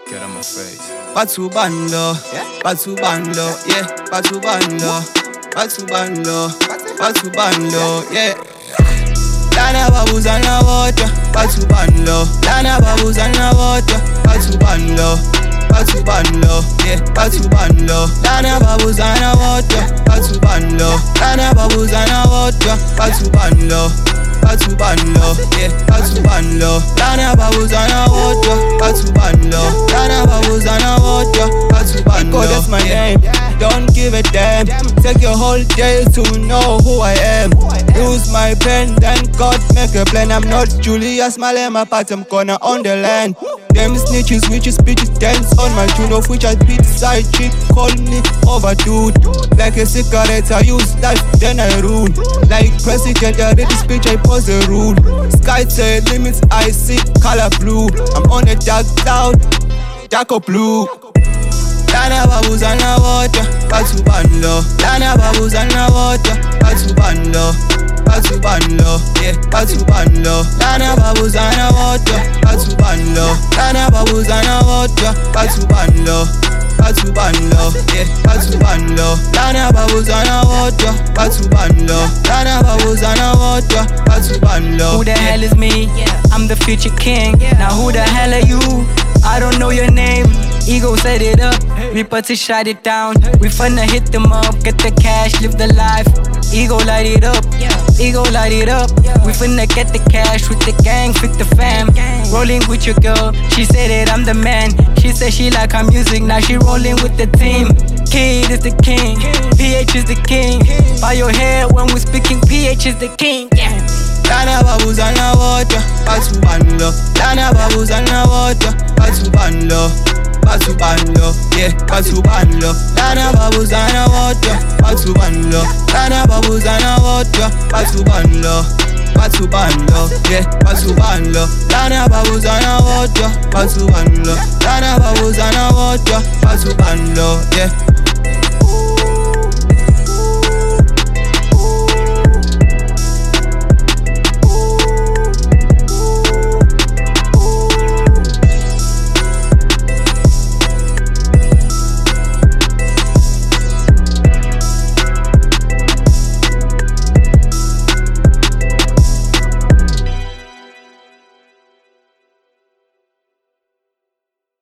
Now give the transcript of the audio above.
Get on my face. Batu Bando, Batu Bando, yeah, Batu Bando, Batu Bando, Batu Bando, yeah. Lana babus on the water, Batu Bando, Lana babus on the water, Batu Bando, Batu Bando, yeah, Batu Bando, Lana babus on the water, Batu Bando, Lana babus on the water, Batu Bando. Batu Bando, yeah, Batu Bando. Lana babus on the water, Batu Bando. Lana babus on the water, Batu Bando. Iko, that's my name. Don't give a damn. Take your whole day to know who I am. Use my pen, then God make a plan. I'm not Julius Malema, but I'm gonna on the land. Them snitches, witches, bitches dance on my tune. Of which I beat side chick, call me overdude. Like a cigarette, I use life, then I rule. Like president, I read the speech, I pose the rule. Sky say limits, I see color blue. I'm on a dark cloud, darker blue. Lana babus on the water, Batu Bando. Lana babus on the water, Batu Bando. Batu Bando, yeah, Batu Bando. Lana babus on the water, Batu Bando. Lana babus on the water, Batu Bando. Batu Bando, yeah, Batu Bando. Lana babus on the water, Batu Bando. Lana babus on the water, Batu Bando. Who the hell is me? I'm the future king. Now who the hell are you? I don't know your name. Ego set it up, we put to shut it down. We finna hit them up, get the cash, live the life. Ego light it up, ego light it up. We finna get the cash with the gang, with the fam. Rolling with your girl, she said that I'm the man. She said she like her music, now she rolling with the team. Kid is the king, PH is the king. By your hair when we speaking, PH is the king. Lana babus on the water, Batu Bando. Lana babus on the water, Batu Bando. Batu Bando, yeah, Batu Bando. Lana babus on the water, Batu Bando. Lana babus on the water, Batu Bando. Batu Bando, yeah, Batu Bando. Lana babus on the water, Batu Bando. Lana babus on the water, Batu Bando, yeah.